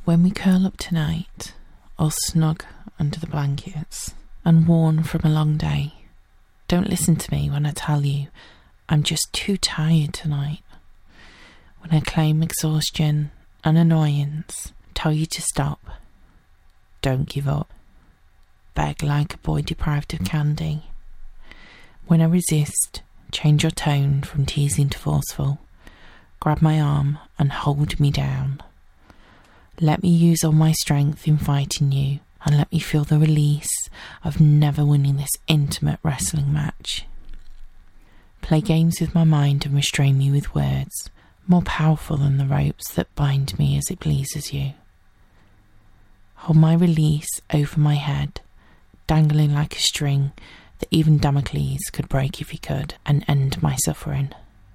When we curl up tonight, all snug under the blankets and worn from a long day, don't listen to me when I tell you I'm just too tired tonight. When I claim exhaustion and annoyance, tell you to stop. Don't give up. Beg like a boy deprived of candy. When I resist, change your tone from teasing to forceful. Grab my arm and hold me down. Let me use all my strength in fighting you, and let me feel the release of never winning this intimate wrestling match. Play games with my mind and restrain me with words, more powerful than the ropes that bind me as it pleases you. Hold my release over my head, dangling like a string that even Damocles could break if he could, and end my suffering.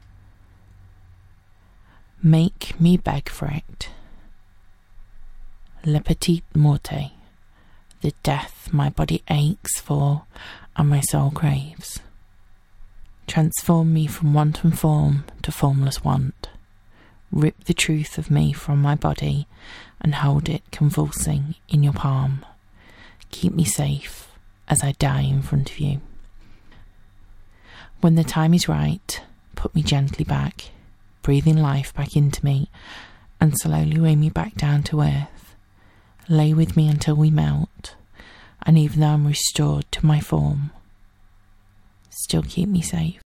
Make me beg for it. Le petit morte, the death my body aches for and my soul craves. Transform me from wanton form to formless want. Rip the truth of me from my body and hold it convulsing in your palm. Keep me safe as I die in front of you. When the time is right, put me gently back, breathing life back into me, and slowly weigh me back down to earth. Lay with me until we melt, and even though I'm restored to my form, still keep me safe.